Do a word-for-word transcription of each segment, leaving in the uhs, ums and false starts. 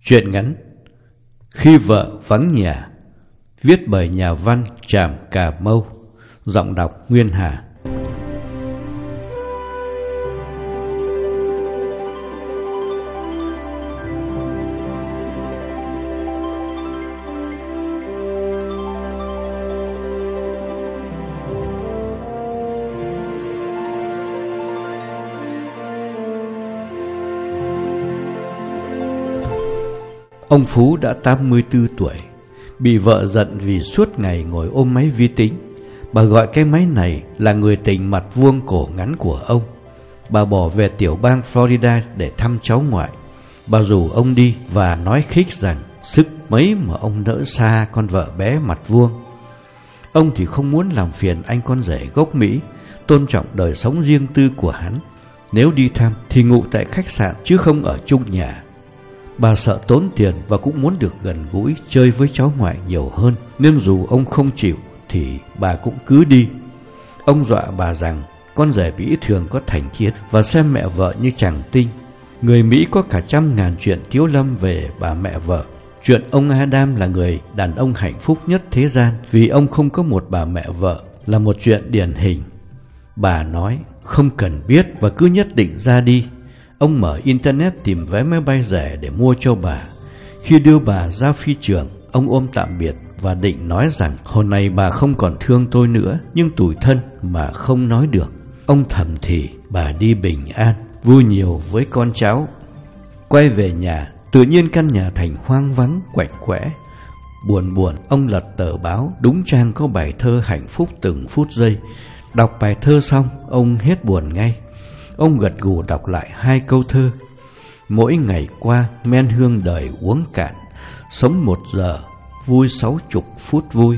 Truyện ngắn Khi vợ vắng nhà, viết bởi nhà văn Tràm Cà Mâu, giọng đọc Nguyên Hà. Ông Phú đã tám mươi tư tuổi, bị vợ giận vì suốt ngày ngồi ôm máy vi tính. Bà gọi cái máy này là người tình mặt vuông cổ ngắn của ông. Bà bỏ về tiểu bang Florida để thăm cháu ngoại. Bà rủ ông đi và nói khích rằng sức mấy mà ông nỡ xa con vợ bé mặt vuông. Ông thì không muốn làm phiền anh con rể gốc Mỹ, tôn trọng đời sống riêng tư của hắn. Nếu đi thăm thì ngủ tại khách sạn chứ không ở chung nhà. Bà sợ tốn tiền và cũng muốn được gần gũi chơi với cháu ngoại nhiều hơn, nên dù ông không chịu thì bà cũng cứ đi. Ông dọa bà rằng con rể Mỹ thường có thành kiến và xem mẹ vợ như chàng tinh. Người Mỹ có cả trăm ngàn chuyện tiếu lâm về bà mẹ vợ. Chuyện ông Adam là người đàn ông hạnh phúc nhất thế gian vì ông không có một bà mẹ vợ là một chuyện điển hình. Bà nói không cần biết và cứ nhất định ra đi. Ông mở internet tìm vé máy bay rẻ để mua cho bà. Khi đưa bà ra phi trường, ông ôm tạm biệt và định nói rằng hồi này bà không còn thương tôi nữa, nhưng tủi thân mà không nói được. Ông thầm thì bà đi bình an, vui nhiều với con cháu. Quay về nhà, tự nhiên căn nhà thành hoang vắng quạnh quẽ. Buồn buồn, ông lật tờ báo, đúng trang có bài thơ hạnh phúc từng phút giây. Đọc bài thơ xong, ông hết buồn ngay. Ông gật gù đọc lại hai câu thơ. Mỗi ngày qua men hương đời uống cạn, sống một giờ vui sáu chục phút vui.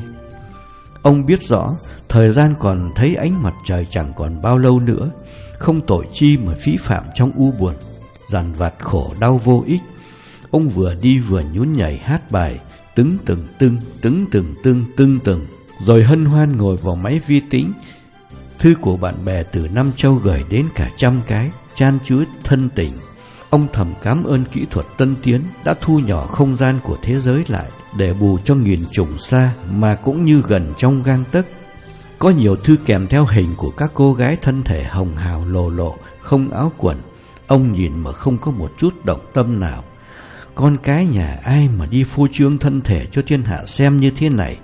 Ông biết rõ thời gian còn thấy ánh mặt trời chẳng còn bao lâu nữa. Không tội chi mà phí phạm trong u buồn, dằn vặt khổ đau vô ích. Ông vừa đi vừa nhún nhảy hát bài tứng từng tưng, tứng từng tưng, tưng từng, rồi hân hoan ngồi vào máy vi tính. Thư của bạn bè từ Nam Châu gửi đến cả trăm cái, chan chứa thân tình. Ông thầm cảm ơn kỹ thuật tân tiến đã thu nhỏ không gian của thế giới lại để bù cho nghìn trùng xa mà cũng như gần trong gang tấc. Có nhiều thư kèm theo hình của các cô gái thân thể hồng hào lồ lộ, không áo quần. Ông nhìn mà không có một chút động tâm nào. Con cái nhà ai mà đi phô trương thân thể cho thiên hạ xem như thế này?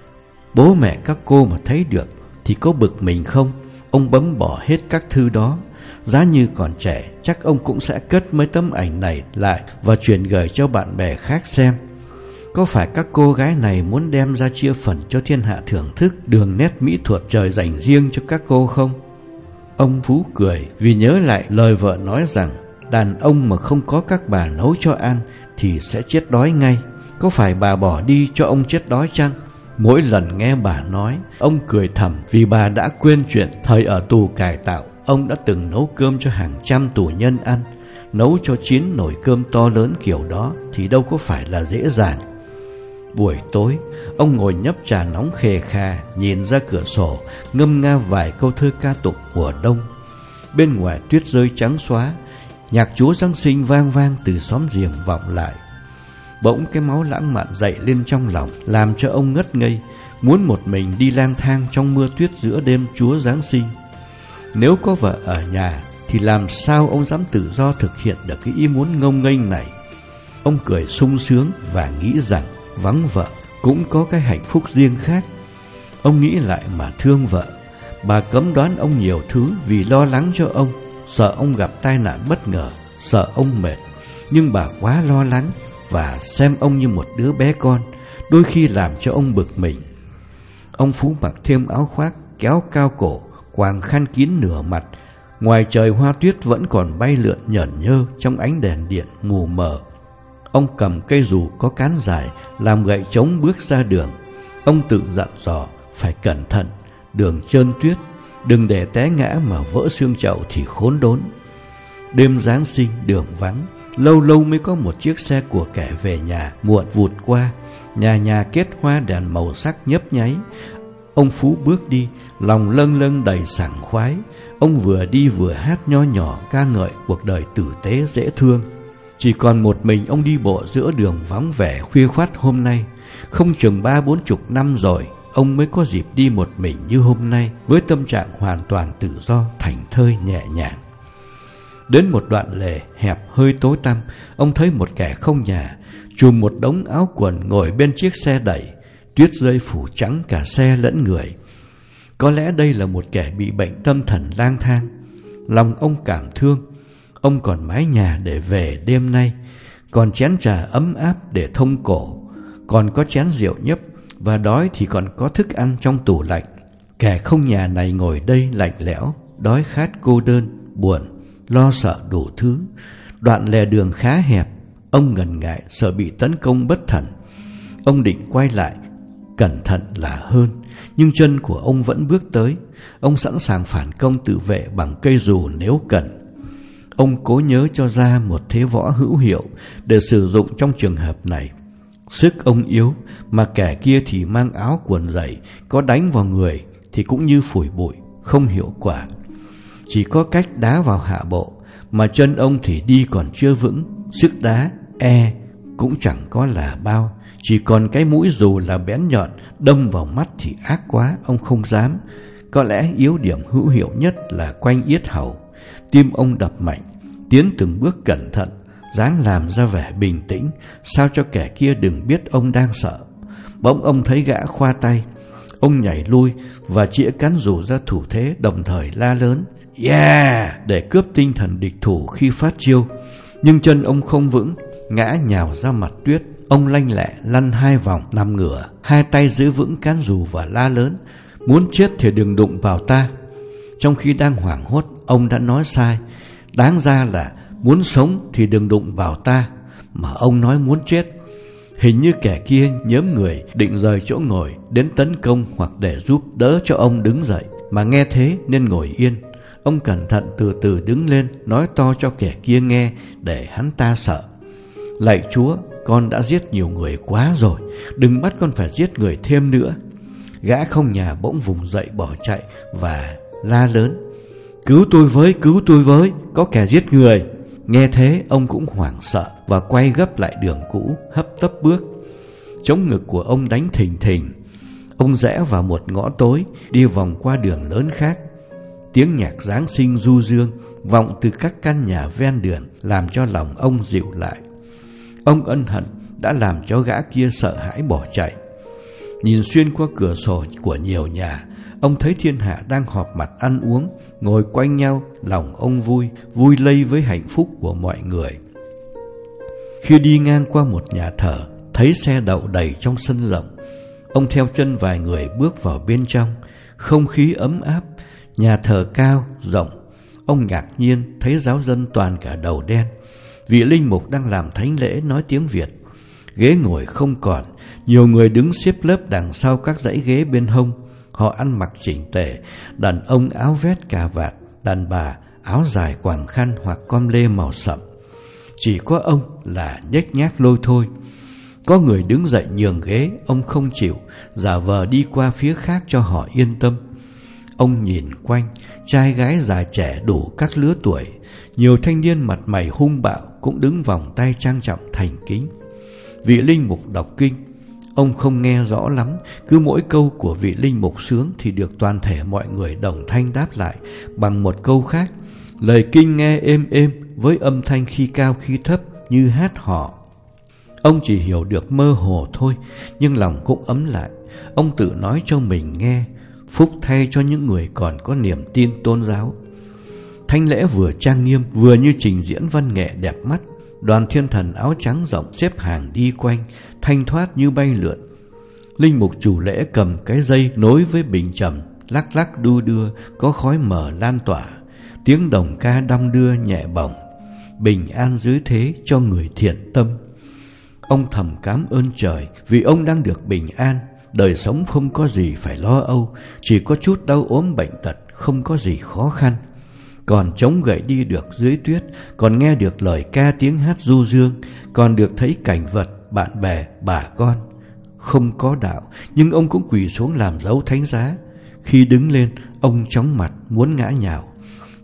Bố mẹ các cô mà thấy được thì có bực mình không? Ông bấm bỏ hết các thư đó. Giá như còn trẻ, chắc ông cũng sẽ cất mấy tấm ảnh này lại và truyền gửi cho bạn bè khác xem. Có phải các cô gái này muốn đem ra chia phần cho thiên hạ thưởng thức đường nét mỹ thuật trời dành riêng cho các cô không? Ông Phú cười vì nhớ lại lời vợ nói rằng đàn ông mà không có các bà nấu cho ăn thì sẽ chết đói ngay. Có phải bà bỏ đi cho ông chết đói chăng? Mỗi lần nghe bà nói, ông cười thầm vì bà đã quên chuyện thời ở tù cải tạo, ông đã từng nấu cơm cho hàng trăm tù nhân ăn. Nấu cho chín nồi cơm to lớn kiểu đó thì đâu có phải là dễ dàng. Buổi tối, ông ngồi nhấp trà nóng khề khà, nhìn ra cửa sổ, ngâm nga vài câu thơ ca tụng mùa đông. Bên ngoài tuyết rơi trắng xóa, nhạc Chúa Giáng sinh vang vang từ xóm giềng vọng lại. Bỗng cái máu lãng mạn dậy lên trong lòng, làm cho ông ngất ngây, muốn một mình đi lang thang trong mưa tuyết giữa đêm Chúa Giáng sinh. Nếu có vợ ở nhà thì làm sao ông dám tự do thực hiện được cái ý muốn ngông nghênh này? Ông cười sung sướng và nghĩ rằng vắng vợ cũng có cái hạnh phúc riêng khác. Ông nghĩ lại mà thương vợ. Bà cấm đoán ông nhiều thứ vì lo lắng cho ông, sợ ông gặp tai nạn bất ngờ, sợ ông mệt. Nhưng bà quá lo lắng và xem ông như một đứa bé con, đôi khi làm cho ông bực mình. Ông Phú mặc thêm áo khoác, kéo cao cổ, quàng khăn kín nửa mặt. Ngoài trời hoa tuyết vẫn còn bay lượn nhởn nhơ trong ánh đèn điện mù mờ. Ông cầm cây dù có cán dài, làm gậy trống bước ra đường. Ông tự dặn dò phải cẩn thận, đường trơn tuyết, đừng để té ngã mà vỡ xương chậu thì khốn đốn. Đêm Giáng sinh đường vắng, lâu lâu mới có một chiếc xe của kẻ về nhà muộn vụt qua. Nhà nhà kết hoa đèn màu sắc nhấp nháy. Ông Phú bước đi, lòng lâng lâng đầy sảng khoái. Ông vừa đi vừa hát nho nhỏ ca ngợi cuộc đời tử tế dễ thương. Chỉ còn một mình ông đi bộ giữa đường vắng vẻ khuya khoắt hôm nay. Không chừng ba bốn chục năm rồi ông mới có dịp đi một mình như hôm nay, với tâm trạng hoàn toàn tự do, thảnh thơi nhẹ nhàng. Đến một đoạn lề hẹp hơi tối tăm, ông thấy một kẻ không nhà chùm một đống áo quần ngồi bên chiếc xe đẩy. Tuyết rơi phủ trắng cả xe lẫn người. Có lẽ đây là một kẻ bị bệnh tâm thần lang thang. Lòng ông cảm thương. Ông còn mái nhà để về đêm nay, còn chén trà ấm áp để thông cổ, còn có chén rượu nhấp, và đói thì còn có thức ăn trong tủ lạnh. Kẻ không nhà này ngồi đây lạnh lẽo, đói khát, cô đơn, buồn, lo sợ đủ thứ. Đoạn lề đường khá hẹp, ông ngần ngại sợ bị tấn công bất thần. Ông định quay lại, cẩn thận là hơn, nhưng chân của ông vẫn bước tới. Ông sẵn sàng phản công tự vệ bằng cây dù nếu cần. Ông cố nhớ cho ra một thế võ hữu hiệu để sử dụng trong trường hợp này. Sức ông yếu, mà kẻ kia thì mang áo quần dày, có đánh vào người thì cũng như phủi bụi, không hiệu quả. Chỉ có cách đá vào hạ bộ, mà chân ông thì đi còn chưa vững. Sức đá e cũng chẳng có là bao. Chỉ còn cái mũi dù là bén nhọn, đâm vào mắt thì ác quá, ông không dám. Có lẽ yếu điểm hữu hiệu nhất là quanh yết hầu. Tim ông đập mạnh, tiến từng bước cẩn thận, dáng làm ra vẻ bình tĩnh, sao cho kẻ kia đừng biết ông đang sợ. Bỗng ông thấy gã khoa tay. Ông nhảy lui và chĩa cán dù ra thủ thế, đồng thời la lớn "Yeah!" để cướp tinh thần địch thủ khi phát chiêu. Nhưng chân ông không vững, ngã nhào ra mặt tuyết. Ông lanh lẹ lăn hai vòng nằm ngửa, hai tay giữ vững cán dù và la lớn: "Muốn chết thì đừng đụng vào ta." Trong khi đang hoảng hốt, ông đã nói sai. Đáng ra là muốn sống thì đừng đụng vào ta, mà ông nói muốn chết. Hình như kẻ kia nhóm người định rời chỗ ngồi đến tấn công hoặc để giúp đỡ cho ông đứng dậy, mà nghe thế nên ngồi yên. Ông cẩn thận từ từ đứng lên, nói to cho kẻ kia nghe để hắn ta sợ: "Lạy Chúa, con đã giết nhiều người quá rồi, đừng bắt con phải giết người thêm nữa." Gã không nhà bỗng vùng dậy bỏ chạy và la lớn: "Cứu tôi với, cứu tôi với, có kẻ giết người." Nghe thế ông cũng hoảng sợ và quay gấp lại đường cũ, hấp tấp bước. Trống ngực của ông đánh thình thình. Ông rẽ vào một ngõ tối, đi vòng qua đường lớn khác. Tiếng nhạc Giáng sinh du dương vọng từ các căn nhà ven đường, làm cho lòng ông dịu lại. Ông ân hận đã làm cho gã kia sợ hãi bỏ chạy. Nhìn xuyên qua cửa sổ của nhiều nhà, ông thấy thiên hạ đang họp mặt ăn uống, ngồi quanh nhau. Lòng ông vui, vui lây với hạnh phúc của mọi người. Khi đi ngang qua một nhà thờ, thấy xe đậu đầy trong sân rộng. Ông theo chân vài người bước vào bên trong. Không khí ấm áp, nhà thờ cao, rộng. Ông ngạc nhiên thấy giáo dân toàn cả đầu đen. Vị linh mục đang làm thánh lễ nói tiếng Việt. Ghế ngồi không còn, nhiều người đứng xếp lớp đằng sau các dãy ghế bên hông. Họ ăn mặc chỉnh tề, đàn ông áo vest cà vạt, đàn bà áo dài quàng khăn hoặc com lê màu sậm. Chỉ có ông là nhếch nhác lôi thôi. Có người đứng dậy nhường ghế, ông không chịu, giả vờ đi qua phía khác cho họ yên tâm. Ông nhìn quanh, trai gái già trẻ đủ các lứa tuổi. Nhiều thanh niên mặt mày hung bạo cũng đứng vòng tay trang trọng thành kính. Vị linh mục đọc kinh. Ông không nghe rõ lắm, cứ mỗi câu của vị linh mục sướng thì được toàn thể mọi người đồng thanh đáp lại bằng một câu khác. Lời kinh nghe êm êm với âm thanh khi cao khi thấp như hát hò. Ông chỉ hiểu được mơ hồ thôi, nhưng lòng cũng ấm lại. Ông tự nói cho mình nghe: phúc thay cho những người còn có niềm tin tôn giáo. Thánh lễ vừa trang nghiêm vừa như trình diễn văn nghệ đẹp mắt. Đoàn thiên thần áo trắng rộng xếp hàng đi quanh, thanh thoát như bay lượn. Linh mục chủ lễ cầm cái dây nối với bình trầm, lắc lắc đu đưa, có khói mờ lan tỏa. Tiếng đồng ca đong đưa nhẹ bổng. Bình an dưới thế cho người thiện tâm. Ông thầm cảm ơn trời vì ông đang được bình an. Đời sống không có gì phải lo âu, chỉ có chút đau ốm bệnh tật, không có gì khó khăn. Còn chống gậy đi được dưới tuyết, còn nghe được lời ca tiếng hát du dương, còn được thấy cảnh vật, bạn bè, bà con. Không có đạo, nhưng ông cũng quỳ xuống làm dấu thánh giá. Khi đứng lên, ông chóng mặt muốn ngã nhào.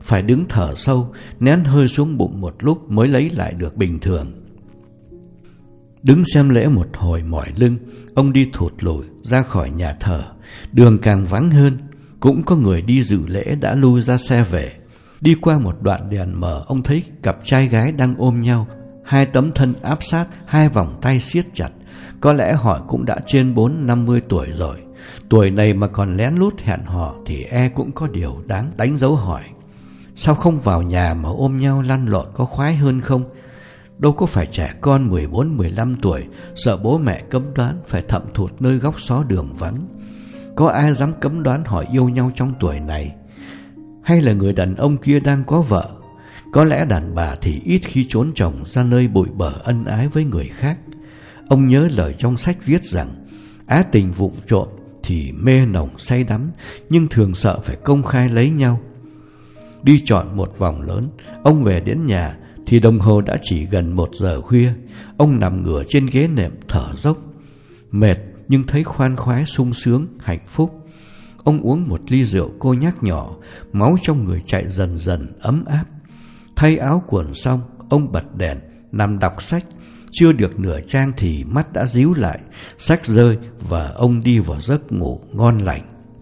phải đứng thở sâu, nén hơi xuống bụng một lúc mới lấy lại được bình thường. Đứng xem lễ một hồi mỏi lưng, ông đi thụt lùi ra khỏi nhà thờ. Đường càng vắng hơn, cũng có người đi dự lễ đã lui ra xe về. Đi qua một đoạn đèn mờ, ông thấy cặp trai gái đang ôm nhau, hai tấm thân áp sát, hai vòng tay siết chặt. Có lẽ họ cũng đã trên bốn năm mươi tuổi rồi. Tuổi này mà còn lén lút hẹn hò thì e cũng có điều đáng đánh dấu hỏi. Sao không vào nhà mà ôm nhau lăn lộn có khoái hơn không? Đâu có phải trẻ con mười bốn mười lăm tuổi sợ bố mẹ cấm đoán phải thậm thụt nơi góc xó đường vắng. Có ai dám cấm đoán họ yêu nhau trong tuổi này? Hay là người đàn ông kia đang có vợ? Có lẽ đàn bà thì ít khi trốn chồng ra nơi bụi bở ân ái với người khác. Ông nhớ lời trong sách viết rằng á tình vụng trộm thì mê nồng say đắm, nhưng thường sợ phải công khai lấy nhau. Đi trọn một vòng lớn, ông về đến nhà thì đồng hồ đã chỉ gần một giờ khuya. Ông nằm ngửa trên ghế nệm thở dốc, mệt nhưng thấy khoan khoái sung sướng, hạnh phúc. Ông uống một ly rượu cô nhắc nhỏ, máu trong người chạy dần dần ấm áp. Thay áo quần xong, ông bật đèn, nằm đọc sách. Chưa được nửa trang thì mắt đã díu lại, sách rơi và ông đi vào giấc ngủ ngon lành.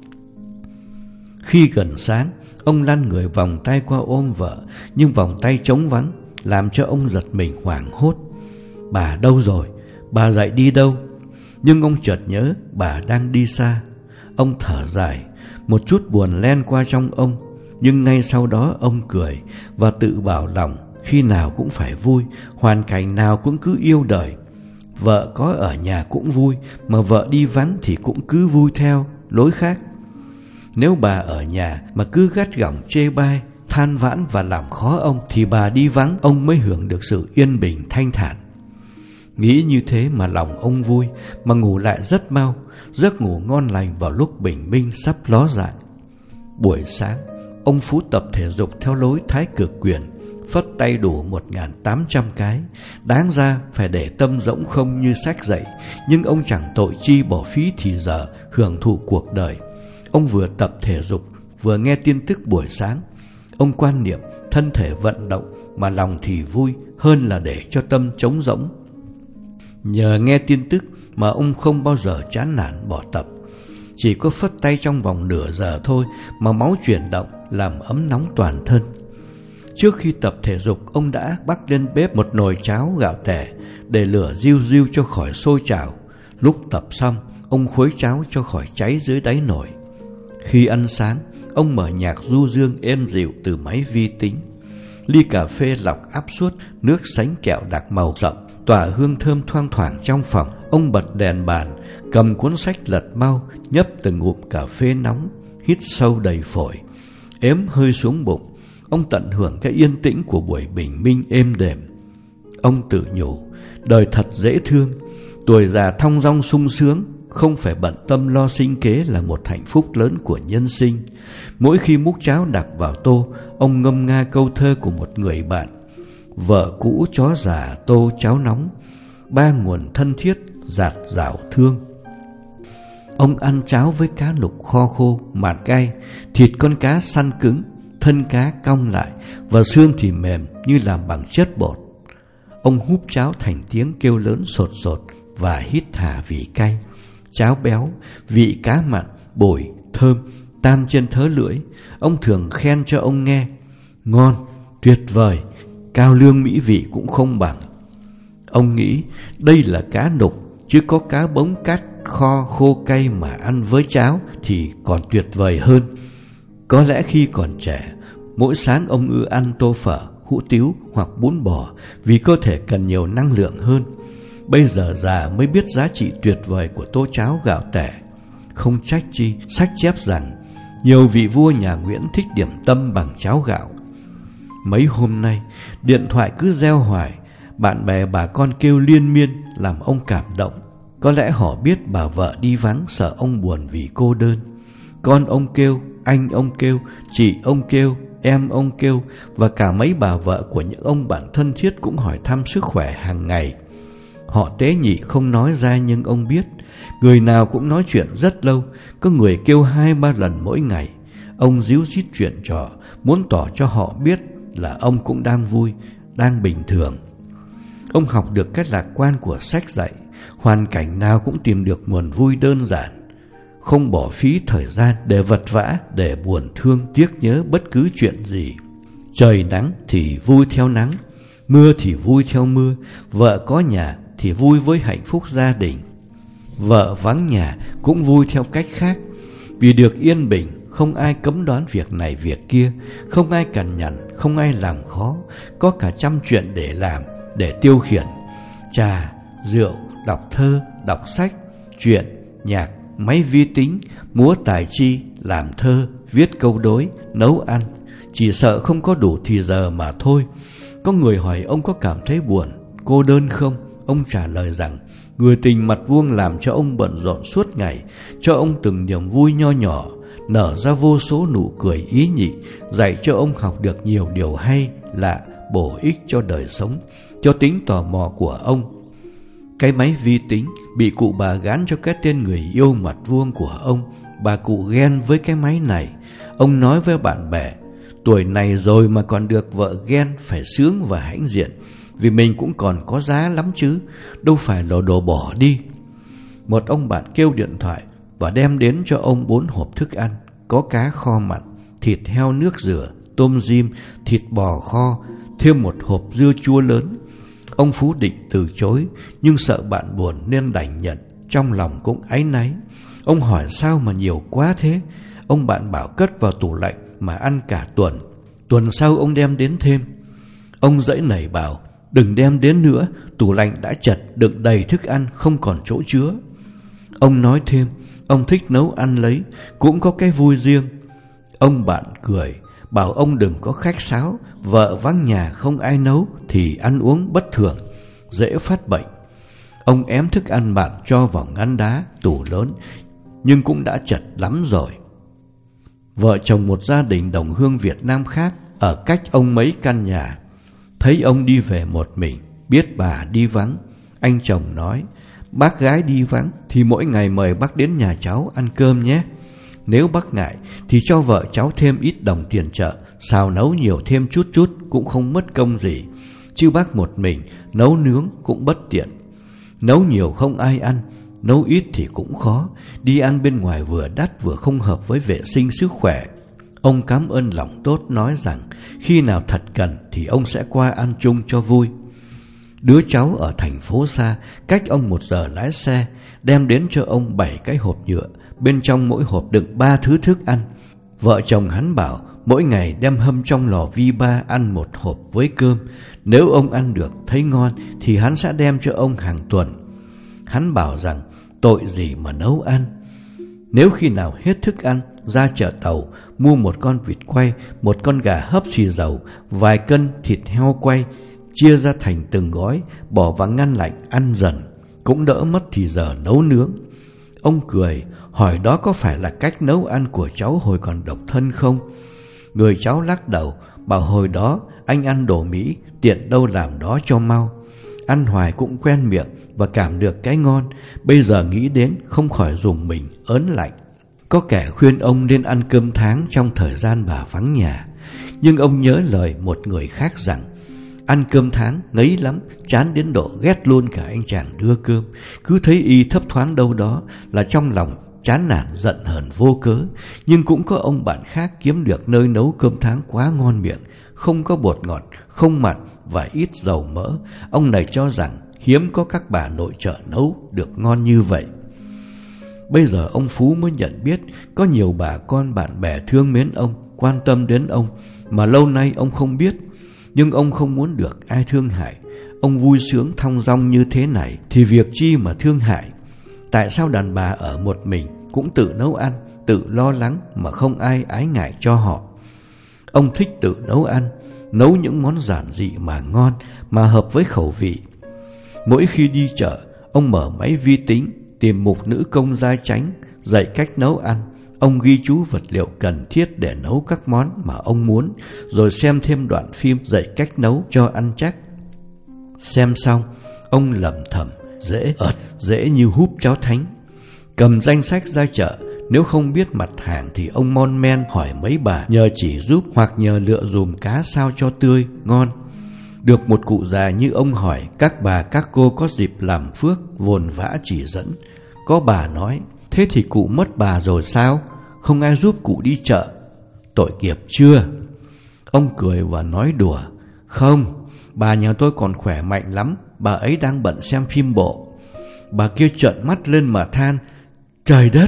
Khi gần sáng, ông lăn người vòng tay qua ôm vợ, nhưng vòng tay trống vắng, làm cho ông giật mình hoảng hốt. Bà đâu rồi? Bà dậy đi đâu? Nhưng ông chợt nhớ bà đang đi xa. Ông thở dài, một chút buồn len qua trong ông, nhưng ngay sau đó ông cười và tự bảo lòng khi nào cũng phải vui, hoàn cảnh nào cũng cứ yêu đời. Vợ có ở nhà cũng vui, mà vợ đi vắng thì cũng cứ vui theo lối khác. Nếu bà ở nhà mà cứ gắt gỏng chê bai, than vãn và làm khó ông, thì bà đi vắng ông mới hưởng được sự yên bình thanh thản. Nghĩ như thế mà lòng ông vui, mà ngủ lại rất mau, giấc ngủ ngon lành vào lúc bình minh sắp ló dạng. Buổi sáng, ông Phú tập thể dục theo lối Thái Cực Quyền, phất tay đủ một nghìn tám trăm cái. Đáng ra phải để tâm rỗng không như sách dạy, nhưng ông chẳng tội chi bỏ phí thì giờ hưởng thụ cuộc đời. Ông vừa tập thể dục vừa nghe tin tức buổi sáng. Ông quan niệm thân thể vận động mà lòng thì vui hơn là để cho tâm trống rỗng. Nhờ nghe tin tức mà ông không bao giờ chán nản bỏ tập. Chỉ có phất tay trong vòng nửa giờ thôi mà máu chuyển động làm ấm nóng toàn thân. Trước khi tập thể dục, ông đã bắc lên bếp một nồi cháo gạo tẻ để lửa riu riu cho khỏi sôi trào. Lúc tập xong, ông khuấy cháo cho khỏi cháy dưới đáy nồi. Khi ăn sáng, ông mở nhạc du dương êm dịu từ máy vi tính. Ly cà phê lọc áp suất, nước sánh kẹo đặc màu rậm, tỏa hương thơm thoang thoảng trong phòng. Ông bật đèn bàn, cầm cuốn sách lật mau, nhấp từng ngụm cà phê nóng, hít sâu đầy phổi, ếm hơi xuống bụng. Ông tận hưởng cái yên tĩnh của buổi bình minh êm đềm. Ông tự nhủ, đời thật dễ thương, tuổi già thong dong sung sướng, không phải bận tâm lo sinh kế là một hạnh phúc lớn của nhân sinh. Mỗi khi múc cháo đặt vào tô, ông ngâm nga câu thơ của một người bạn: vợ cũ chó già tô cháo nóng, ba nguồn thân thiết dạt dào thương. Ông ăn cháo với cá nục kho khô mặn cay, thịt con cá săn cứng, thân cá cong lại và xương thì mềm như làm bằng chất bột. Ông húp cháo thành tiếng kêu lớn sột sột và hít thả vị cay. Cháo béo, vị cá mặn, bổi, thơm, tan trên thớ lưỡi. Ông thường khen cho ông nghe: ngon, tuyệt vời, cao lương mỹ vị cũng không bằng. Ông nghĩ đây là cá nục, chứ có cá bống cát kho khô cay mà ăn với cháo thì còn tuyệt vời hơn. Có lẽ khi còn trẻ, mỗi sáng ông ưa ăn tô phở, hủ tiếu hoặc bún bò vì cơ thể cần nhiều năng lượng hơn. Bây giờ già mới biết giá trị tuyệt vời của tô cháo gạo tẻ. Không trách chi sách chép rằng nhiều vị vua nhà Nguyễn thích điểm tâm bằng cháo gạo. Mấy hôm nay điện thoại cứ reo hoài, bạn bè bà con kêu liên miên làm ông cảm động. Có lẽ họ biết bà vợ đi vắng sợ ông buồn vì cô đơn. Con ông kêu, anh ông kêu, chị ông kêu, em ông kêu, và cả mấy bà vợ của những ông bạn thân thiết cũng hỏi thăm sức khỏe hàng ngày. Họ tế nhị không nói ra nhưng ông biết. Người nào cũng nói chuyện rất lâu, có người kêu hai ba lần mỗi ngày. Ông díu dít chuyện trò, muốn tỏ cho họ biết là ông cũng đang vui, đang bình thường. Ông học được cách lạc quan của sách dạy, hoàn cảnh nào cũng tìm được nguồn vui đơn giản, không bỏ phí thời gian để vật vã, để buồn thương tiếc nhớ bất cứ chuyện gì. Trời nắng thì vui theo nắng, mưa thì vui theo mưa. Vợ có nhà thì vui với hạnh phúc gia đình, vợ vắng nhà cũng vui theo cách khác. Vì được yên bình, không ai cấm đoán việc này việc kia, không ai cằn nhằn, không ai làm khó, có cả trăm chuyện để làm, để tiêu khiển. Trà, rượu, đọc thơ, đọc sách, truyện, nhạc, máy vi tính, múa tài chi, làm thơ, viết câu đối, nấu ăn. Chỉ sợ không có đủ thì giờ mà thôi. Có người hỏi ông có cảm thấy buồn, cô đơn không? Ông trả lời rằng người tình mặt vuông làm cho ông bận rộn suốt ngày, cho ông từng niềm vui nho nhỏ, nở ra vô số nụ cười ý nhị, dạy cho ông học được nhiều điều hay lạ, bổ ích cho đời sống, cho tính tò mò của ông. Cái máy vi tính bị cụ bà gán cho cái tên người yêu mặt vuông của ông. Bà cụ ghen với cái máy này. Ông nói với bạn bè, tuổi này rồi mà còn được vợ ghen, phải sướng và hãnh diện, vì mình cũng còn có giá lắm chứ, đâu phải là đồ bỏ đi. Một ông bạn kêu điện thoại và đem đến cho ông bốn hộp thức ăn, có cá kho mặn, thịt heo nước rửa, tôm rim, thịt bò kho, thêm một hộp dưa chua lớn. Ông Phú định từ chối, nhưng sợ bạn buồn nên đành nhận, trong lòng cũng áy náy. Ông hỏi sao mà nhiều quá thế? Ông bạn bảo cất vào tủ lạnh mà ăn cả tuần. Tuần sau ông đem đến thêm. Ông dãy nảy bảo đừng đem đến nữa, tủ lạnh đã chật đựng đầy thức ăn, không còn chỗ chứa. Ông nói thêm, ông thích nấu ăn lấy, cũng có cái vui riêng. Ông bạn cười, bảo ông đừng có khách sáo, vợ vắng nhà không ai nấu thì ăn uống bất thường, dễ phát bệnh. Ông ém thức ăn bạn cho vào ngăn đá, tủ lớn, nhưng cũng đã chật lắm rồi. Vợ chồng một gia đình đồng hương Việt Nam khác, ở cách ông mấy căn nhà. Thấy ông đi về một mình, biết bà đi vắng, anh chồng nói, bác gái đi vắng thì mỗi ngày mời bác đến nhà cháu ăn cơm nhé. Nếu bác ngại thì cho vợ cháu thêm ít đồng tiền chợ, xào nấu nhiều thêm chút chút cũng không mất công gì. Chứ bác một mình nấu nướng cũng bất tiện. Nấu nhiều không ai ăn, nấu ít thì cũng khó. Đi ăn bên ngoài vừa đắt vừa không hợp với vệ sinh sức khỏe. Ông cảm ơn lòng tốt, nói rằng khi nào thật cần thì ông sẽ qua ăn chung cho vui. Đứa cháu ở thành phố xa, cách ông một giờ lái xe, đem đến cho ông bảy cái hộp nhựa, bên trong mỗi hộp đựng ba thứ thức ăn. Vợ chồng hắn bảo mỗi ngày đem hâm trong lò vi ba ăn một hộp với cơm. Nếu ông ăn được thấy ngon thì hắn sẽ đem cho ông hàng tuần. Hắn bảo rằng tội gì mà nấu ăn. Nếu khi nào hết thức ăn, ra chợ Tàu mua một con vịt quay, một con gà hấp xì dầu, vài cân thịt heo quay, chia ra thành từng gói, bỏ vào ngăn lạnh ăn dần, cũng đỡ mất thì giờ nấu nướng. Ông cười, hỏi đó có phải là cách nấu ăn của cháu hồi còn độc thân không? Người cháu lắc đầu, bảo hồi đó anh ăn đồ Mỹ, tiện đâu làm đó cho mau. Ăn hoài cũng quen miệng và cảm được cái ngon, bây giờ nghĩ đến không khỏi rùng mình ớn lạnh. Có kẻ khuyên ông nên ăn cơm tháng trong thời gian bà vắng nhà, nhưng ông nhớ lời một người khác rằng ăn cơm tháng ngấy lắm, chán đến độ ghét luôn cả anh chàng đưa cơm. Cứ thấy y thấp thoáng đâu đó là trong lòng chán nản giận hờn vô cớ. Nhưng cũng có ông bạn khác kiếm được nơi nấu cơm tháng quá ngon miệng, không có bột ngọt, không mặn và ít dầu mỡ. Ông này cho rằng hiếm có các bà nội trợ nấu được ngon như vậy. Bây giờ ông Phú mới nhận biết có nhiều bà con bạn bè thương mến ông, quan tâm đến ông mà lâu nay ông không biết. Nhưng ông không muốn được ai thương hại. Ông vui sướng thong dong như thế này thì việc chi mà thương hại. Tại sao đàn bà ở một mình cũng tự nấu ăn, tự lo lắng mà không ai ái ngại cho họ? Ông thích tự nấu ăn, nấu những món giản dị mà ngon, mà hợp với khẩu vị. Mỗi khi đi chợ, ông mở máy vi tính, tìm mục nữ công gia chánh, dạy cách nấu ăn. Ông ghi chú vật liệu cần thiết để nấu các món mà ông muốn, rồi xem thêm đoạn phim dạy cách nấu cho ăn chắc. Xem xong, ông lẩm thẩm, dễ ợt, dễ như húp cháo thánh. Cầm danh sách ra chợ, Nếu không biết mặt hàng thì ông mon men hỏi mấy bà nhờ chỉ giúp hoặc nhờ lựa dùm cá sao cho tươi, ngon. Được một cụ già như ông hỏi, các bà các cô có dịp làm phước, vồn vã chỉ dẫn. Có bà nói, thế thì cụ mất bà rồi sao? Không ai giúp cụ đi chợ. Tội nghiệp chưa? Ông cười và nói đùa, không, bà nhà tôi còn khỏe mạnh lắm, bà ấy đang bận xem phim bộ. Bà kia trợn mắt lên mà than, trời đất!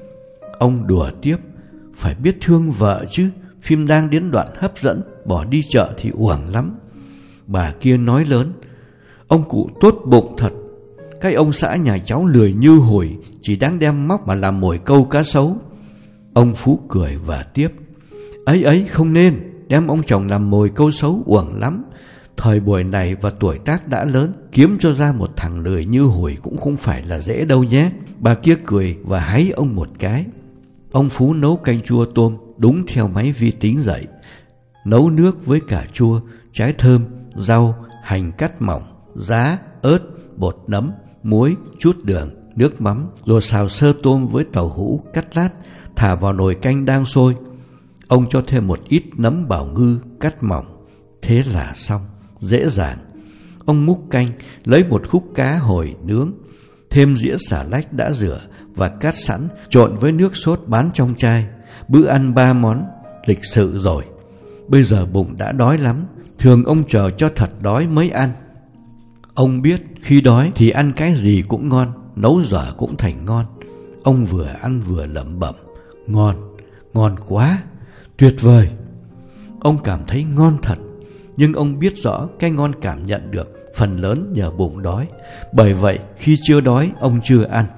Ông đùa tiếp, phải biết thương vợ chứ, phim đang đến đoạn hấp dẫn, bỏ đi chợ thì uổng lắm. Bà kia nói lớn, ông cụ tốt bụng thật, cái ông xã nhà cháu lười như hủi, chỉ đáng đem móc mà làm mồi câu cá sấu. Ông Phú cười và tiếp, ấy ấy không nên, đem ông chồng làm mồi câu sấu uổng lắm. Thời buổi này và tuổi tác đã lớn, kiếm cho ra một thằng lười như hủi cũng không phải là dễ đâu nhé. Bà kia cười và háy ông một cái. Ông Phú nấu canh chua tôm đúng theo máy vi tính dạy. Nấu nước với cà chua, trái thơm, rau, hành cắt mỏng, giá, ớt, bột nấm, muối, chút đường, nước mắm, rồi xào sơ tôm với tàu hũ cắt lát, thả vào nồi canh đang sôi. Ông cho thêm một ít nấm bảo ngư cắt mỏng. Thế là xong, dễ dàng. Ông múc canh, lấy một khúc cá hồi nướng, thêm dĩa xà lách đã rửa và cắt sẵn, trộn với nước sốt bán trong chai. Bữa ăn ba món, lịch sự rồi. Bây giờ bụng đã đói lắm, thường ông chờ cho thật đói mới ăn. Ông biết khi đói thì ăn cái gì cũng ngon, nấu dở cũng thành ngon. Ông vừa ăn vừa lẩm bẩm, ngon, ngon quá, tuyệt vời. Ông cảm thấy ngon thật, nhưng ông biết rõ cái ngon cảm nhận được phần lớn nhờ bụng đói. Bởi vậy khi chưa đói ông chưa ăn.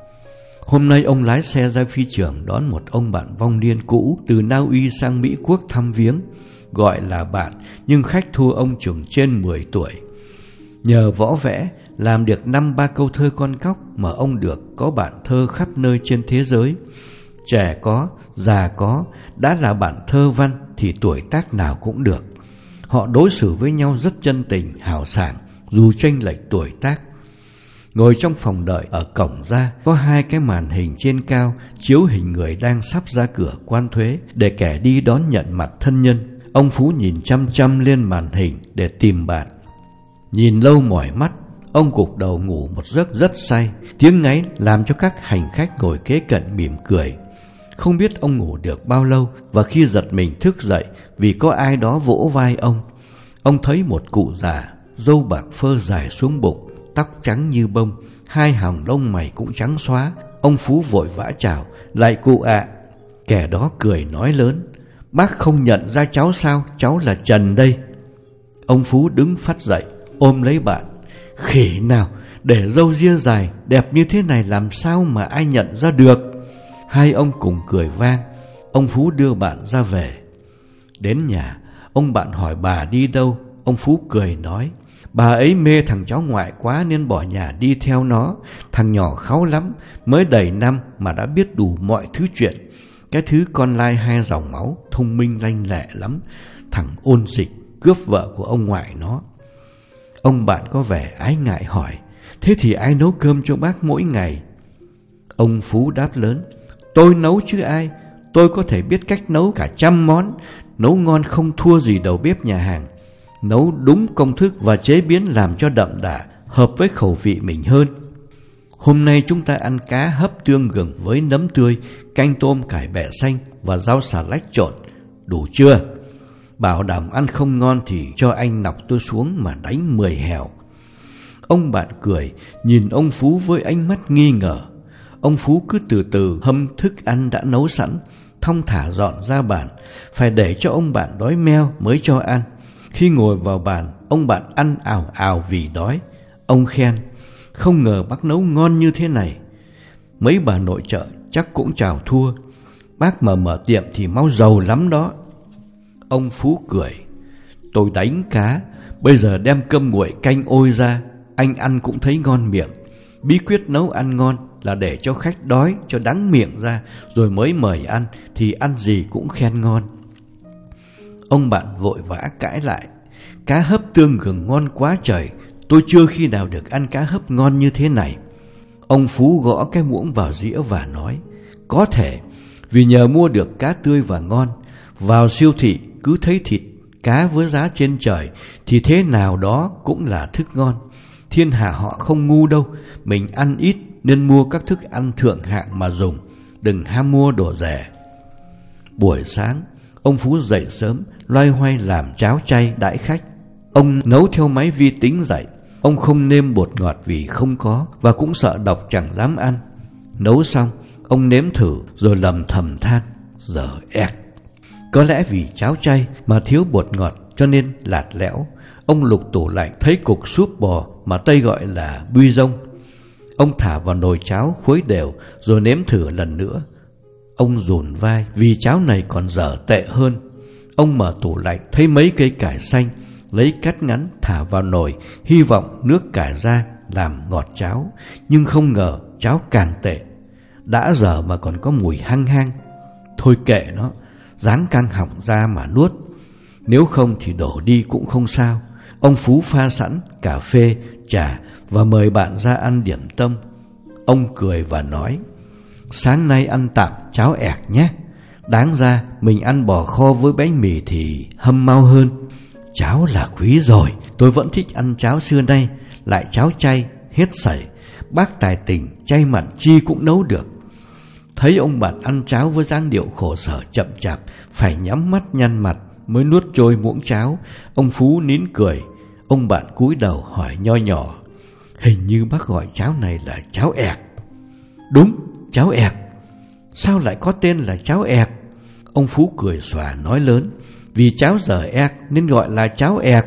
Hôm nay ông lái xe ra phi trường đón một ông bạn vong niên cũ từ Na Uy sang Mỹ Quốc thăm viếng. Gọi là bạn, nhưng khách thua ông chừng trên mười tuổi. Nhờ võ vẽ, làm được năm ba câu thơ con cóc mà ông được có bạn thơ khắp nơi trên thế giới. Trẻ có, già có, đã là bạn thơ văn thì tuổi tác nào cũng được. Họ đối xử với nhau rất chân tình, hào sảng, dù chênh lệch tuổi tác. Ngồi trong phòng đợi ở cổng ra, có hai cái màn hình trên cao chiếu hình người đang sắp ra cửa quan thuế để kẻ đi đón nhận mặt thân nhân. Ông Phú nhìn chăm chăm lên màn hình để tìm bạn. Nhìn lâu mỏi mắt, ông gục đầu ngủ một giấc rất say. Tiếng ngáy làm cho các hành khách ngồi kế cận mỉm cười. Không biết ông ngủ được bao lâu, và khi giật mình thức dậy vì có ai đó vỗ vai ông, ông thấy một cụ già, râu bạc phơ dài xuống bụng, tóc trắng như bông, hai hàng lông mày cũng trắng xóa. Ông Phú vội vã chào, lại cụ ạ. Kẻ đó cười nói lớn, bác không nhận ra cháu sao, cháu là Trần đây. Ông Phú đứng phắt dậy, ôm lấy bạn. Khỉ nào, để râu ria dài, đẹp như thế này làm sao mà ai nhận ra được. Hai ông cùng cười vang. Ông Phú đưa bạn ra về. Đến nhà, ông bạn hỏi bà đi đâu. Ông Phú cười nói, bà ấy mê thằng cháu ngoại quá nên bỏ nhà đi theo nó. Thằng nhỏ kháu lắm, mới đầy năm mà đã biết đủ mọi thứ chuyện. Cái thứ con lai hai dòng máu, thông minh lanh lẹ lắm. Thằng ôn dịch, cướp vợ của ông ngoại nó. Ông bạn có vẻ ái ngại hỏi, thế thì ai nấu cơm cho bác mỗi ngày? Ông Phú đáp lớn, tôi nấu chứ ai. Tôi có thể biết cách nấu cả trăm món, nấu ngon không thua gì đầu bếp nhà hàng. Nấu đúng công thức và chế biến làm cho đậm đà, hợp với khẩu vị mình hơn. Hôm nay chúng ta ăn cá hấp tương gừng với nấm tươi, canh tôm cải bẹ xanh và rau xà lách trộn. Đủ chưa? Bảo đảm ăn không ngon thì cho anh nọc tôi xuống mà đánh mười hèo. Ông bạn cười, nhìn ông Phú với ánh mắt nghi ngờ. Ông Phú cứ từ từ hâm thức ăn đã nấu sẵn, thong thả dọn ra bàn, phải để cho ông bạn đói meo mới cho ăn. Khi ngồi vào bàn, ông bạn ăn ào ào vì đói. Ông khen, không ngờ bác nấu ngon như thế này. Mấy bà nội trợ chắc cũng chào thua. Bác mà mở tiệm thì mau giàu lắm đó. Ông Phú cười, tôi đánh cá, bây giờ đem cơm nguội canh ôi ra, anh ăn cũng thấy ngon miệng. Bí quyết nấu ăn ngon là để cho khách đói cho đắng miệng ra, rồi mới mời ăn, thì ăn gì cũng khen ngon. Ông bạn vội vã cãi lại, cá hấp tương gừng ngon quá trời, tôi chưa khi nào được ăn cá hấp ngon như thế này. Ông Phú gõ cái muỗng vào dĩa và nói, Có thể vì nhờ mua được cá tươi và ngon, vào siêu thị cứ thấy thịt cá với giá trên trời thì thế nào đó cũng là thức ngon. Thiên hạ họ không ngu đâu, mình ăn ít nên mua các thức ăn thượng hạng mà dùng, đừng ham mua đồ rẻ. Buổi sáng, ông Phú dậy sớm, loay hoay làm cháo chay đãi khách. Ông nấu theo máy vi tính dạy. Ông không nêm bột ngọt vì không có, và cũng sợ độc chẳng dám ăn. Nấu xong, ông nếm thử rồi lầm thầm than, dở ẹc. Có lẽ vì cháo chay mà thiếu bột ngọt cho nên lạt lẽo. Ông lục tủ lạnh thấy cục súp bò mà Tây gọi là bui rông. Ông thả vào nồi cháo khuấy đều rồi nếm thử lần nữa. Ông dùn vai vì cháo này còn dở tệ hơn. Ông mở tủ lạnh thấy mấy cây cải xanh, lấy cắt ngắn thả vào nồi, hy vọng nước cải ra làm ngọt cháo. Nhưng không ngờ cháo càng tệ, đã dở mà còn có mùi hăng hăng. Thôi kệ nó, ráng căng họng ra mà nuốt, nếu không thì đổ đi cũng không sao. Ông Phú pha sẵn cà phê, trà và mời bạn ra ăn điểm tâm. Ông cười và nói, sáng nay ăn tạm cháo ẹc nhé. Đáng ra mình ăn bò kho với bánh mì thì hâm mau hơn. Cháo là quý rồi, tôi vẫn thích ăn cháo xưa nay, lại cháo chay, hết sảy. Bác tài tình, chay mặn chi cũng nấu được. Thấy ông bạn ăn cháo với dáng điệu khổ sở chậm chạp, phải nhắm mắt nhăn mặt mới nuốt trôi muỗng cháo. Ông Phú nín cười. Ông bạn cúi đầu hỏi nho nhỏ, hình như bác gọi cháo này là cháo ẹc. Đúng, cháo ẹc. Sao lại có tên là cháo ẹc? Ông Phú cười xòa nói lớn, vì cháo dở ẹc nên gọi là cháo ẹc.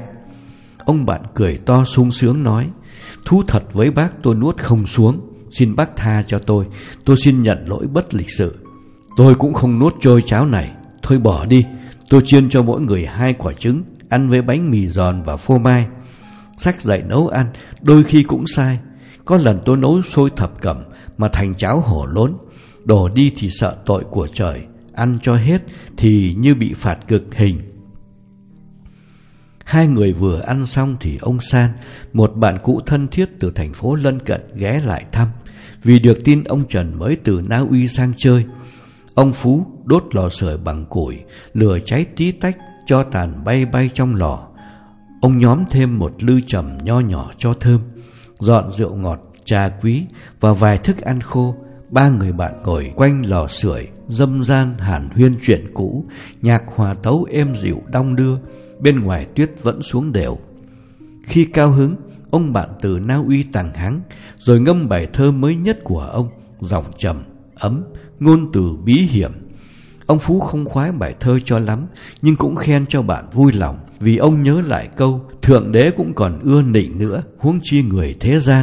Ông bạn cười to sung sướng nói, thú thật với bác tôi nuốt không xuống, xin bác tha cho tôi, tôi xin nhận lỗi bất lịch sự. Tôi cũng không nuốt trôi cháo này, thôi bỏ đi. Tôi chiên cho mỗi người hai quả trứng, ăn với bánh mì giòn và phô mai. Sách dạy nấu ăn đôi khi cũng sai. Có lần tôi nấu sôi thập cẩm mà thành cháo hổ lốn, đổ đi thì sợ tội của trời, ăn cho hết thì như bị phạt cực hình. Hai người vừa ăn xong thì ông San, một bạn cũ thân thiết từ thành phố lân cận, ghé lại thăm. Vì được tin ông Trần mới từ Na Uy sang chơi. Ông Phú đốt lò sưởi bằng củi, lửa cháy tí tách, tro tàn bay bay trong lò. Ông nhóm thêm một lư trầm nho nhỏ cho thơm, dọn rượu ngọt, trà quý và vài thức ăn khô. Ba người bạn ngồi quanh lò sưởi, dâm gian hàn huyên chuyện cũ, nhạc hòa tấu êm dịu đong đưa. Bên ngoài tuyết vẫn xuống đều. Khi cao hứng, ông bạn từ Na Uy tàng hắng, rồi ngâm bài thơ mới nhất của ông, giọng trầm, ấm, ngôn từ bí hiểm. Ông Phú không khoái bài thơ cho lắm, nhưng cũng khen cho bạn vui lòng, vì ông nhớ lại câu Thượng Đế cũng còn ưa nịnh nữa, huống chi người thế gian.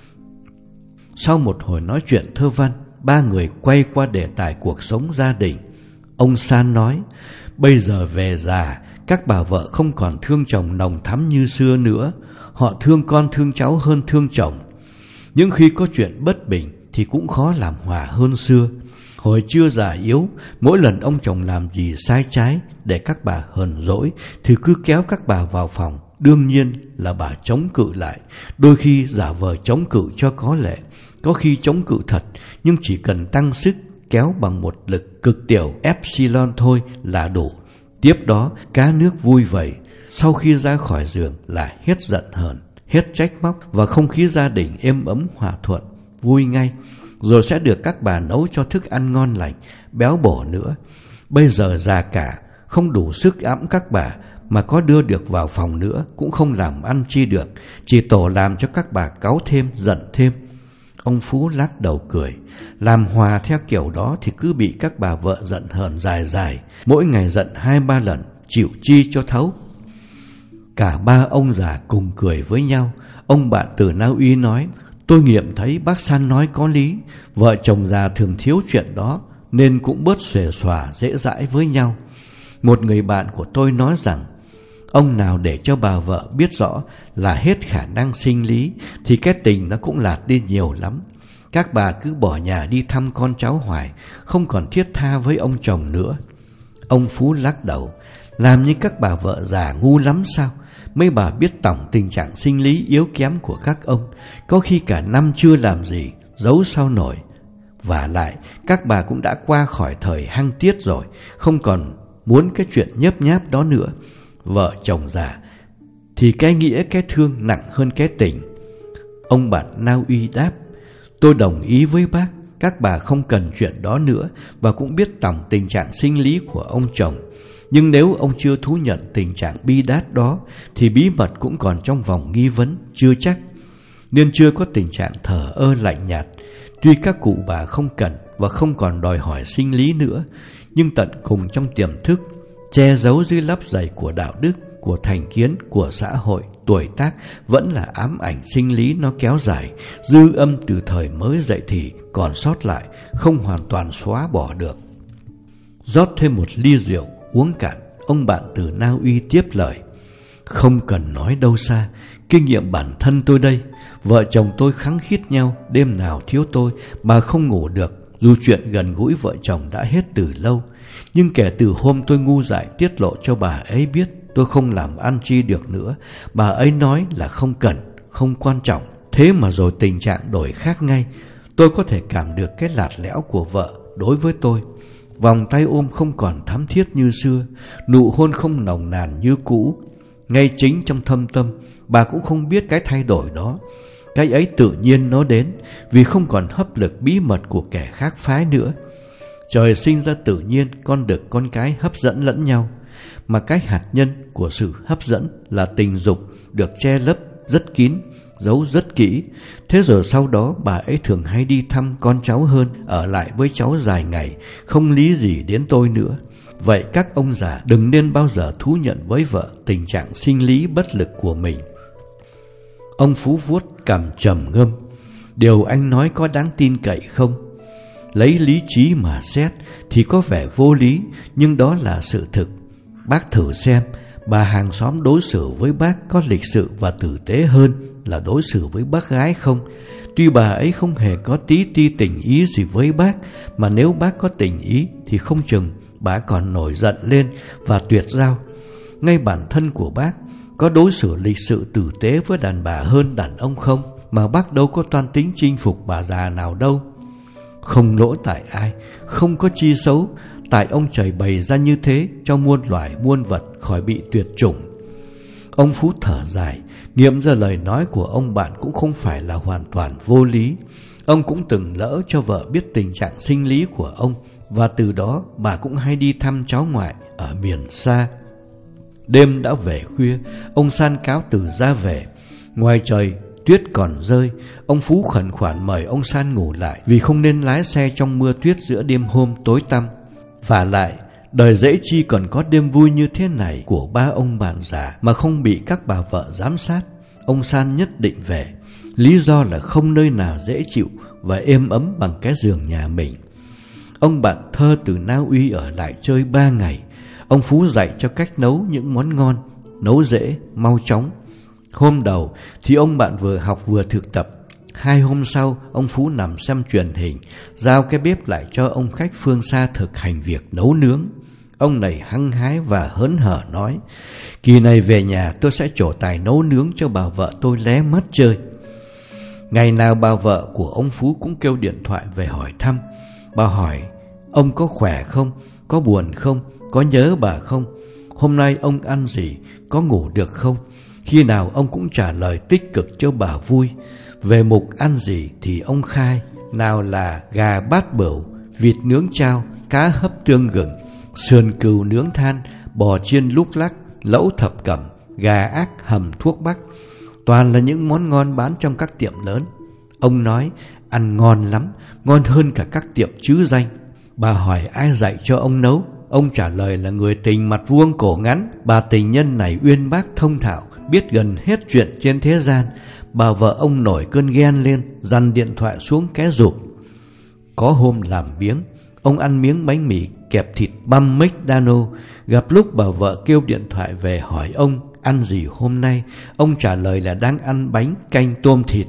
Sau một hồi nói chuyện thơ văn, ba người quay qua đề tài cuộc sống gia đình. Ông San nói, bây giờ về già, các bà vợ không còn thương chồng nồng thắm như xưa nữa. Họ thương con thương cháu hơn thương chồng. Những khi có chuyện bất bình thì cũng khó làm hòa hơn xưa. Hồi chưa già yếu, mỗi lần ông chồng làm gì sai trái để các bà hờn dỗi thì cứ kéo các bà vào phòng. Đương nhiên là bà chống cự lại, đôi khi giả vờ chống cự cho có lệ, có khi chống cự thật, nhưng chỉ cần tăng sức kéo bằng một lực cực tiểu epsilon thôi là đủ. Tiếp đó cá nước vui vầy, sau khi ra khỏi giường là hết giận hờn, hết trách móc, và không khí gia đình êm ấm hòa thuận, vui ngay. Rồi sẽ được các bà nấu cho thức ăn ngon lành, béo bổ nữa. Bây giờ già cả, không đủ sức ẵm các bà, mà có đưa được vào phòng nữa cũng không làm ăn chi được, chỉ tổ làm cho các bà cáu thêm, giận thêm. Ông Phú lắc đầu cười, làm hòa theo kiểu đó thì cứ bị các bà vợ giận hờn dài dài, mỗi ngày giận hai ba lần, chịu chi cho thấu. Cả ba ông già cùng cười với nhau. Ông bạn từ Na Uy nói, tôi nghiệm thấy bác San nói có lý, vợ chồng già thường thiếu chuyện đó nên cũng bớt xuề xòa dễ dãi với nhau. Một người bạn của tôi nói rằng, ông nào để cho bà vợ biết rõ là hết khả năng sinh lý thì cái tình nó cũng lạt đi nhiều lắm. Các bà cứ bỏ nhà đi thăm con cháu hoài, không còn thiết tha với ông chồng nữa. Ông Phú lắc đầu, làm như các bà vợ già ngu lắm sao? Mấy bà biết tổng tình trạng sinh lý yếu kém của các ông, có khi cả năm chưa làm gì, giấu sao nổi. Vả lại các bà cũng đã qua khỏi thời hăng tiết rồi, không còn muốn cái chuyện nhớp nháp đó nữa. Vợ chồng già thì cái nghĩa cái thương nặng hơn cái tình. Ông bạn Na Uy đáp: tôi đồng ý với bác, các bà không cần chuyện đó nữa, và cũng biết tổng tình trạng sinh lý của ông chồng. Nhưng nếu ông chưa thú nhận tình trạng bi đát đó, thì bí mật cũng còn trong vòng nghi vấn, chưa chắc, nên chưa có tình trạng thờ ơ lạnh nhạt. Tuy các cụ bà không cần và không còn đòi hỏi sinh lý nữa, nhưng tận cùng trong tiềm thức, che giấu dưới lớp dày của đạo đức, của thành kiến, của xã hội, tuổi tác, vẫn là ám ảnh sinh lý nó kéo dài, dư âm từ thời mới dậy thì còn sót lại, không hoàn toàn xóa bỏ được. Rót thêm một ly rượu, uống cạn, ông bạn từ Na Uy tiếp lời: không cần nói đâu xa, kinh nghiệm bản thân tôi đây. Vợ chồng tôi khăng khít nhau, đêm nào thiếu tôi, bà không ngủ được, dù chuyện gần gũi vợ chồng đã hết từ lâu. Nhưng kể từ hôm tôi ngu dại tiết lộ cho bà ấy biết tôi không làm ăn chi được nữa, bà ấy nói là không cần, không quan trọng. Thế mà rồi tình trạng đổi khác ngay. Tôi có thể cảm được cái lạt lẽo của vợ đối với tôi. Vòng tay ôm không còn thắm thiết như xưa, nụ hôn không nồng nàn như cũ. Ngay chính trong thâm tâm, bà cũng không biết cái thay đổi đó. Cái ấy tự nhiên nó đến, vì không còn hấp lực bí mật của kẻ khác phái nữa. Trời sinh ra tự nhiên, con đực con cái hấp dẫn lẫn nhau. Mà cái hạt nhân của sự hấp dẫn là tình dục, được che lấp rất kín, giấu rất kỹ. Thế rồi sau đó bà ấy thường hay đi thăm con cháu hơn, ở lại với cháu dài ngày, không lý gì đến tôi nữa. Vậy các ông già đừng nên bao giờ thú nhận với vợ tình trạng sinh lý bất lực của mình. Ông Phú vuốt cằm trầm ngâm: điều anh nói có đáng tin cậy không? Lấy lý trí mà xét thì có vẻ vô lý, nhưng đó là sự thực. Bác thử xem, bà hàng xóm đối xử với bác có lịch sự và tử tế hơn là đối xử với bác gái không? Tuy bà ấy không hề có tí ti tình ý gì với bác, mà nếu bác có tình ý thì không chừng bà còn nổi giận lên và tuyệt giao. Ngay bản thân của bác có đối xử lịch sự tử tế với đàn bà hơn đàn ông không? Mà bác đâu có toan tính chinh phục bà già nào đâu. Không lỗi tại ai, không có chi xấu, tại ông trời bày ra như thế cho muôn loài muôn vật khỏi bị tuyệt chủng. Ông Phú thở dài, nghiệm ra lời nói của ông bạn cũng không phải là hoàn toàn vô lý. Ông cũng từng lỡ cho vợ biết tình trạng sinh lý của ông, và từ đó bà cũng hay đi thăm cháu ngoại ở miền xa. Đêm đã về khuya, ông san cáo từ ra về. Ngoài trời tuyết còn rơi. Ông Phú khẩn khoản mời ông San ngủ lại, vì không nên lái xe trong mưa tuyết giữa đêm hôm tối tăm. Vả lại, đời dễ chi còn có đêm vui như thế này của ba ông bạn già mà không bị các bà vợ giám sát. Ông San nhất định về, lý do là không nơi nào dễ chịu và êm ấm bằng cái giường nhà mình. Ông bạn thơ từ Na Uy ở lại chơi ba ngày. Ông Phú dạy cho cách nấu những món ngon, nấu dễ, mau chóng. Hôm đầu thì ông bạn vừa học vừa thực tập. Hai hôm sau, ông Phú nằm xem truyền hình, giao cái bếp lại cho ông khách phương xa thực hành việc nấu nướng. Ông này hăng hái và hớn hở nói: kỳ này về nhà tôi sẽ trổ tài nấu nướng cho bà vợ tôi lé mắt chơi. Ngày nào bà vợ của ông Phú cũng kêu điện thoại về hỏi thăm. Bà hỏi ông có khỏe không, có buồn không, có nhớ bà không, hôm nay ông ăn gì, có ngủ được không. Khi nào ông cũng trả lời tích cực cho bà vui. Về mục ăn gì thì ông khai, nào là gà bát bửu, vịt nướng chao, cá hấp tương gừng, sườn cừu nướng than, bò chiên lúc lắc, lẩu thập cẩm, gà ác hầm thuốc bắc. Toàn là những món ngon bán trong các tiệm lớn. Ông nói ăn ngon lắm, ngon hơn cả các tiệm chữ danh. Bà hỏi ai dạy cho ông nấu. Ông trả lời là người tình mặt vuông cổ ngắn. Bà tình nhân này uyên bác thông thạo, biết gần hết chuyện trên thế gian. Bà vợ ông nổi cơn ghen lên, dằn điện thoại xuống cái rụp. Có hôm làm biếng, ông ăn miếng bánh mì kẹp thịt băm McDonald. Gặp lúc bà vợ kêu điện thoại về hỏi ông ăn gì hôm nay, ông trả lời là đang ăn bánh canh tôm thịt.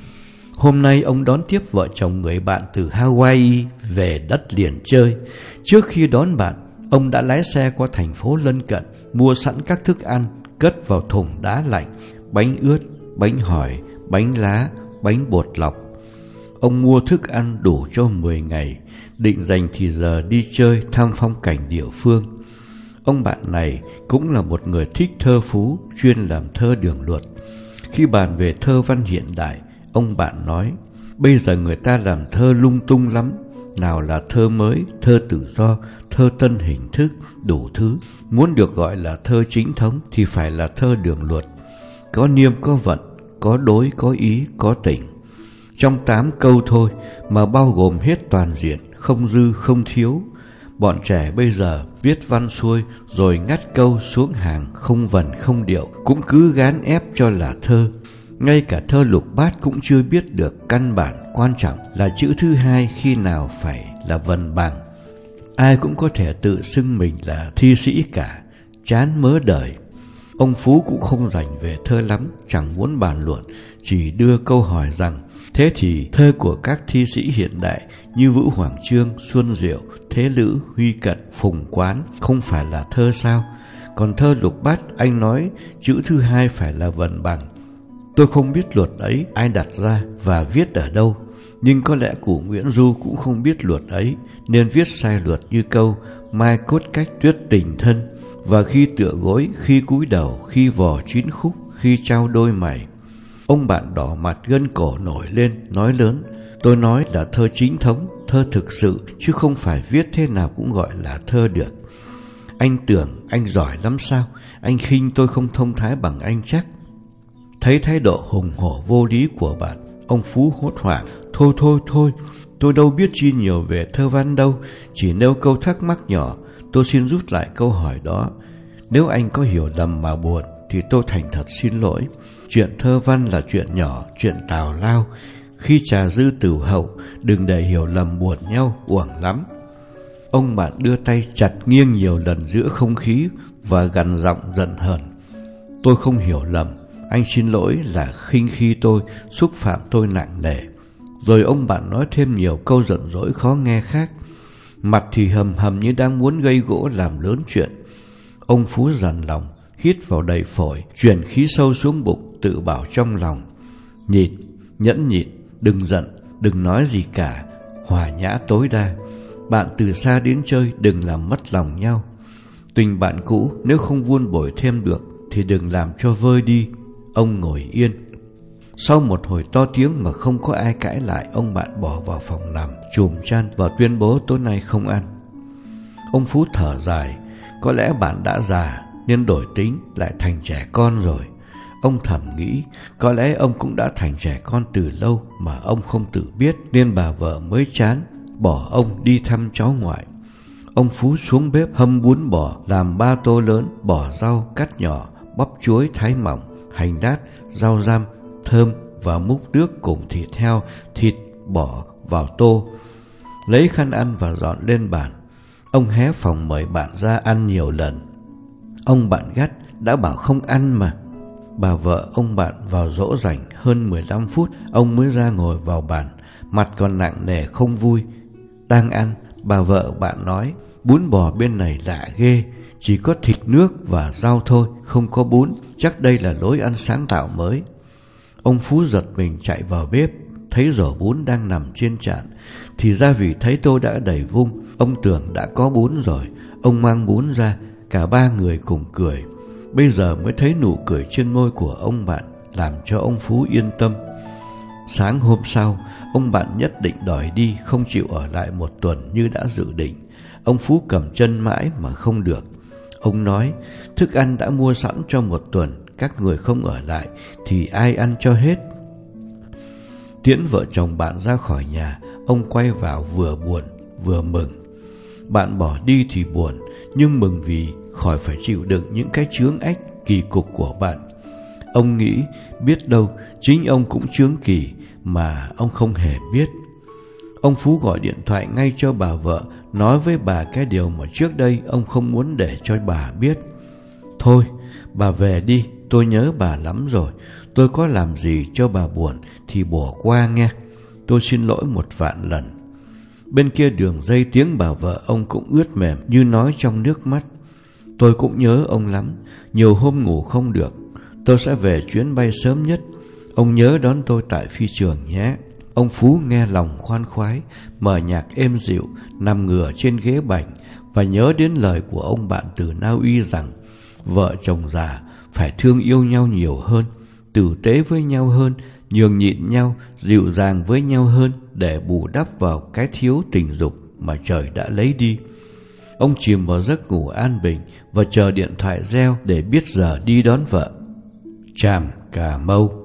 Hôm nay ông đón tiếp vợ chồng người bạn từ Hawaii về đất liền chơi. Trước khi đón bạn, ông đã lái xe qua thành phố lân cận, mua sẵn các thức ăn, cất vào thùng đá lạnh, bánh ướt, bánh hỏi, bánh lá, bánh bột lọc. ông mua thức ăn đủ cho mười ngày, định dành thì giờ đi chơi thăm phong cảnh địa phương. Ông bạn này cũng là một người thích thơ phú, chuyên làm thơ đường luật. Khi bàn về thơ văn hiện đại, ông bạn nói, bây giờ người ta làm thơ lung tung lắm, nào là thơ mới, thơ tự do, thơ tân hình thức, đủ thứ. Muốn được gọi là thơ chính thống thì phải là thơ đường luật, có niêm có vận, có đối, có ý, có tình. Trong tám câu thôi mà bao gồm hết toàn diện, không dư không thiếu. Bọn trẻ bây giờ viết văn xuôi rồi ngắt câu xuống hàng, không vần không điệu, cũng cứ gán ép cho là thơ. Ngay cả thơ lục bát cũng chưa biết được căn bản quan trọng là chữ thứ hai khi nào phải là vần bằng. Ai cũng có thể tự xưng mình là thi sĩ cả, chán mớ đời. Ông Phú cũng không rành về thơ lắm, chẳng muốn bàn luận, chỉ đưa câu hỏi rằng, thế thì thơ của các thi sĩ hiện đại như Vũ Hoàng Chương, Xuân Diệu, Thế Lữ, Huy Cận, Phùng Quán không phải là thơ sao? Còn thơ lục bát anh nói chữ thứ hai phải là vần bằng. Tôi không biết luật ấy ai đặt ra và viết ở đâu, nhưng có lẽ cụ Nguyễn Du cũng không biết luật ấy nên viết sai luật như câu mai cốt cách tuyết tình thân, và khi tựa gối, khi cúi đầu, khi vò chín khúc, khi trao đôi mày. Ông bạn đỏ mặt gân cổ nổi lên, nói lớn, tôi nói là thơ chính thống, thơ thực sự, chứ không phải viết thế nào cũng gọi là thơ được. Anh tưởng anh giỏi lắm sao? Anh khinh tôi không thông thái bằng anh chắc. Thấy thái độ hùng hổ vô lý của bạn, ông Phú hốt hoảng, thôi thôi thôi, tôi đâu biết chi nhiều về thơ văn đâu, chỉ nêu câu thắc mắc nhỏ, tôi xin rút lại câu hỏi đó. Nếu anh có hiểu lầm mà buồn thì tôi thành thật xin lỗi. Chuyện thơ văn là chuyện nhỏ, chuyện tào lao. Khi trà dư tửu hậu, đừng để hiểu lầm buồn nhau, uổng lắm. Ông bạn đưa tay chặt nghiêng nhiều lần giữa không khí và gằn giọng giận hờn. Tôi không hiểu lầm, anh xin lỗi là khinh khi tôi, xúc phạm tôi nặng nề. Rồi ông bạn nói thêm nhiều câu giận dỗi khó nghe khác. Mặt thì hầm hầm như đang muốn gây gỗ làm lớn chuyện. Ông Phú dằn lòng, hít vào đầy phổi, chuyển khí sâu xuống bụng, tự bảo trong lòng, nhịn, nhẫn nhịn, đừng giận, đừng nói gì cả, hòa nhã tối đa. Bạn từ xa đến chơi, đừng làm mất lòng nhau. Tình bạn cũ nếu không vun bồi thêm được thì đừng làm cho vơi đi. Ông ngồi yên. Sau một hồi to tiếng mà không có ai cãi lại, ông bạn bỏ vào phòng nằm, chùm chăn và tuyên bố tối nay không ăn. Ông Phú thở dài, có lẽ bạn đã già nên đổi tính, lại thành trẻ con rồi. Ông thầm nghĩ, có lẽ ông cũng đã thành trẻ con từ lâu mà ông không tự biết, nên bà vợ mới chán, bỏ ông đi thăm cháu ngoại. Ông Phú xuống bếp hâm bún bò, làm ba tô lớn, bỏ rau cắt nhỏ, bắp chuối thái mỏng, hành lát, rau răm, thơm và múc nước cùng thịt heo, thịt bỏ vào tô. Lấy khăn ăn và dọn lên bàn. Ông hé phòng mời bạn ra ăn nhiều lần. Ông bạn gắt, đã bảo không ăn mà. Bà vợ ông bạn vào dỗ dành hơn mười lăm phút, ông mới ra ngồi vào bàn, mặt còn nặng nề không vui. Đang ăn, bà vợ bạn nói, bún bò bên này lạ ghê, chỉ có thịt nước và rau thôi, không có bún, chắc đây là lối ăn sáng tạo mới. Ông Phú giật mình chạy vào bếp, thấy rổ bún đang nằm trên chạn, thì ra vì thấy tô đã đầy vung, ông tưởng đã có bún rồi. Ông mang bún ra, cả ba người cùng cười. Bây giờ mới thấy nụ cười trên môi của ông bạn, làm cho ông Phú yên tâm. Sáng hôm sau, ông bạn nhất định đòi đi, không chịu ở lại một tuần như đã dự định. Ông Phú cầm chân mãi mà không được. Ông nói, thức ăn đã mua sẵn cho một tuần, các người không ở lại thì ai ăn cho hết. Tiễn vợ chồng bạn ra khỏi nhà, ông quay vào vừa buồn vừa mừng. Bạn bỏ đi thì buồn, nhưng mừng vì khỏi phải chịu đựng những cái chướng ách kỳ cục của bạn. Ông nghĩ biết đâu chính ông cũng chướng kỳ mà ông không hề biết. Ông Phú gọi điện thoại ngay cho bà vợ, nói với bà cái điều mà trước đây ông không muốn để cho bà biết. Thôi, bà về đi, tôi nhớ bà lắm rồi. Tôi có làm gì cho bà buồn thì bỏ qua nghe. Tôi xin lỗi một vạn lần. Bên kia đường dây tiếng bà vợ ông cũng ướt mềm như nói trong nước mắt. Tôi cũng nhớ ông lắm, nhiều hôm ngủ không được. Tôi sẽ về chuyến bay sớm nhất. Ông nhớ đón tôi tại phi trường nhé. Ông Phú nghe lòng khoan khoái, mở nhạc êm dịu, nằm ngửa trên ghế bành và nhớ đến lời của ông bạn từ Na Uy rằng vợ chồng già phải thương yêu nhau nhiều hơn, tử tế với nhau hơn, nhường nhịn nhau, dịu dàng với nhau hơn để bù đắp vào cái thiếu tình dục mà trời đã lấy đi. Ông chìm vào giấc ngủ an bình và chờ điện thoại reo để biết giờ đi đón vợ. Tràm Cà Mau.